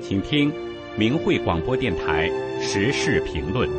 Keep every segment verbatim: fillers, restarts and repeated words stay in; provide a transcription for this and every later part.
请听明慧广播电台时事评论。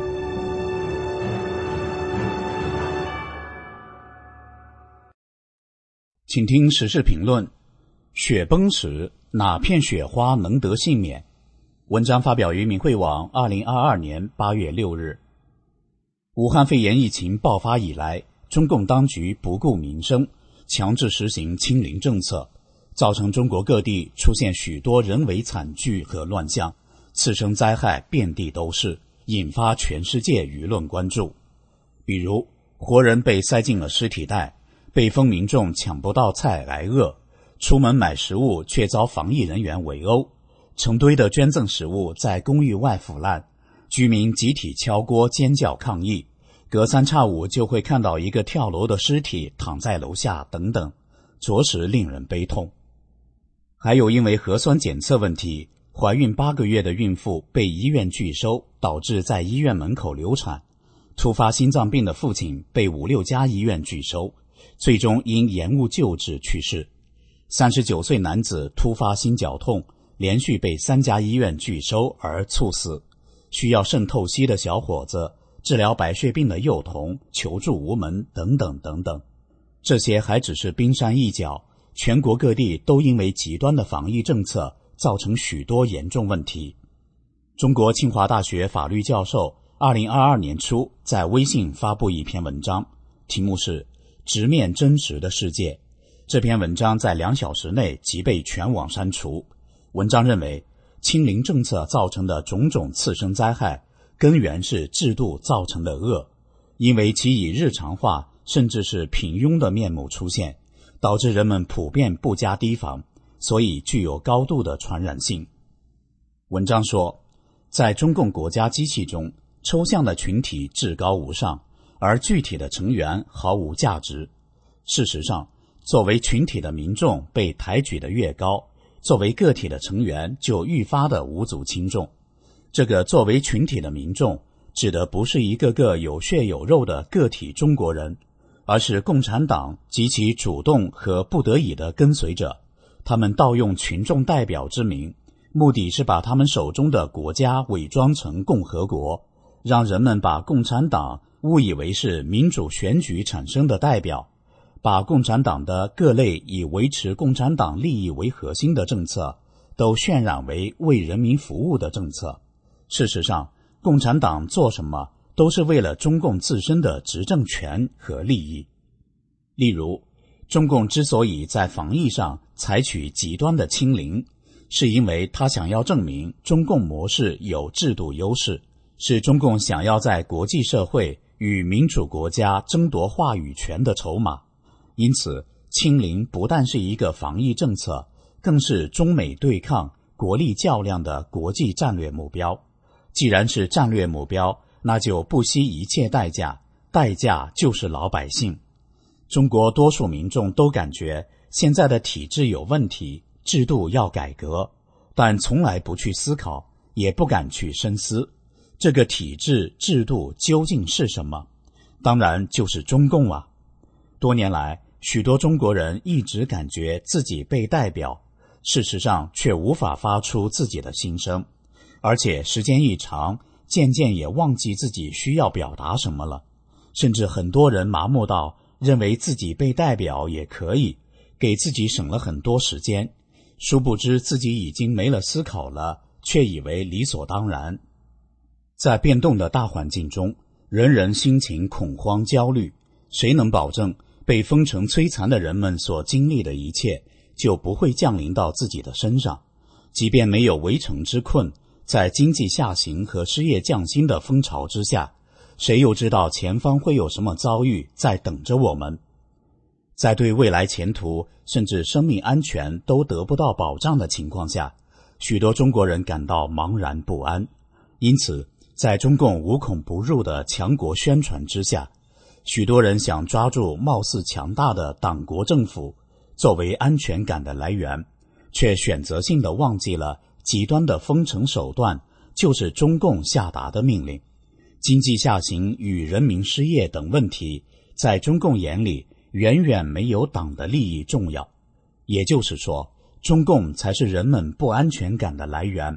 请听时事评论：雪崩时哪片雪花能得幸免？文章发表于明慧网二零二二年八月六日。武汉肺炎疫情爆发以来，中共当局不顾民生，强制实行清零政策，造成中国各地出现许多人为惨剧和乱象，次生灾害遍地都是，引发全世界舆论关注。比如，活人被塞进了尸体袋，被封民众抢不到菜挨饿，出门买食物却遭防疫人员围殴，成堆的捐赠食物在公寓外腐烂，居民集体敲锅尖叫抗议，隔三差五就会看到一个跳楼的尸体躺在楼下等等，着实令人悲痛。还有因为核酸检测问题，怀孕八个月的孕妇被医院拒收，导致在医院门口流产；突发心脏病的父亲被五六家医院拒收，最终因延误救治去世。三十九岁男子突发心绞痛，连续被三家医院拒收而猝死。需要肾透析的小伙子，治疗白血病的幼童求助无门，等等等等。这些还只是冰山一角，全国各地都因为极端的防疫政策造成许多严重问题。中国清华大学法律教授二零二二年初在微信发布一篇文章，题目是直面真实的世界。这篇文章在两小时内即被全网删除。文章认为，清零政策造成的种种次生灾害，根源是制度造成的恶，因为其以日常化甚至是平庸的面目出现，导致人们普遍不加提防，所以具有高度的传染性。文章说，在中共国家机器中，抽象的群体至高无上，而具体的成员毫无价值。事实上，作为群体的民众被抬举得越高，作为个体的成员就愈发的无足轻重。这个作为群体的民众，指的不是一个个有血有肉的个体中国人，而是共产党及其主动和不得已的跟随者。他们盗用群众代表之名，目的是把他们手中的国家伪装成共和国，让人们把共产党误以为是民主选举产生的代表，把共产党的各类以维持共产党利益为核心的政策都渲染为为人民服务的政策。事实上，共产党做什么都是为了中共自身的执政权和利益。例如，中共之所以在防疫上采取极端的清零，是因为他想要证明中共模式有制度优势，是中共想要在国际社会与民主国家争夺话语权的筹码。因此，清零不但是一个防疫政策，更是中美对抗、国力较量的国际战略目标。既然是战略目标，那就不惜一切代价，代价就是老百姓。中国多数民众都感觉现在的体制有问题，制度要改革，但从来不去思考，也不敢去深思，这个体制制度究竟是什么？当然就是中共啊。多年来，许多中国人一直感觉自己被代表，事实上却无法发出自己的心声，而且时间一长，渐渐也忘记自己需要表达什么了。甚至很多人麻木到认为自己被代表也可以，给自己省了很多时间，殊不知自己已经没了思考了，却以为理所当然。在变动的大环境中，人人心情恐慌焦虑，谁能保证被封城摧残的人们所经历的一切就不会降临到自己的身上？即便没有围城之困，在经济下行和失业降薪的风潮之下，谁又知道前方会有什么遭遇在等着我们？在对未来前途甚至生命安全都得不到保障的情况下，许多中国人感到茫然不安。因此，在中共无孔不入的强国宣传之下，许多人想抓住貌似强大的党国政府作为安全感的来源，却选择性地忘记了极端的封城手段就是中共下达的命令。经济下行与人民失业等问题，在中共眼里远远没有党的利益重要。也就是说，中共才是人们不安全感的来源，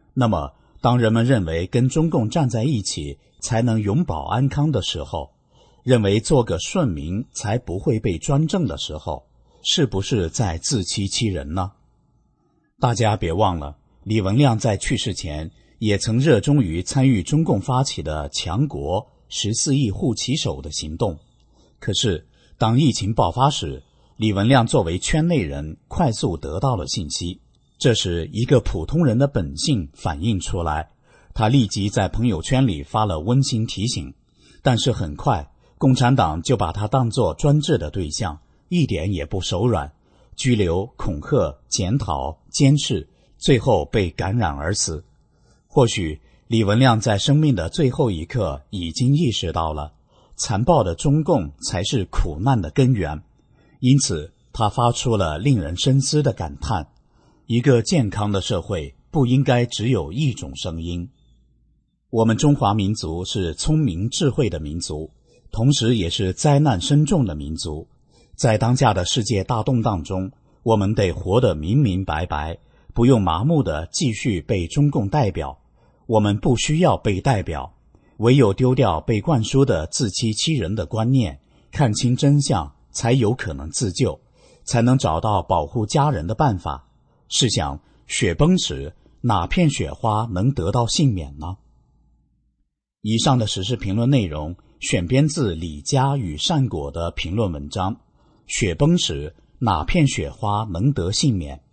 那么当人们认为跟中共站在一起才能永保安康的时候，认为做个顺民才不会被专政的时候，是不是在自欺欺人呢？大家别忘了，李文亮在去世前也曾热衷于参与中共发起的强国十四亿护旗手的行动。可是当疫情爆发时，李文亮作为圈内人快速得到了信息，这时一个普通人的本性反映出来，他立即在朋友圈里发了温馨提醒，但是很快共产党就把他当作专制的对象，一点也不手软，拘留、恐吓、检讨、监视，最后被感染而死。或许李文亮在生命的最后一刻已经意识到了，残暴的中共才是苦难的根源，因此他发出了令人深思的感叹：一个健康的社会不应该只有一种声音。我们中华民族是聪明智慧的民族，同时也是灾难深重的民族。在当下的世界大动荡中，我们得活得明明白白，不用麻木地继续被中共代表。我们不需要被代表，唯有丢掉被灌输的自欺欺人的观念，看清真相，才有可能自救，才能找到保护家人的办法。试想，雪崩时，哪片雪花能得到幸免呢？以上的时事评论内容选编自李佳与善果的评论文章《雪崩时，哪片雪花能得幸免》。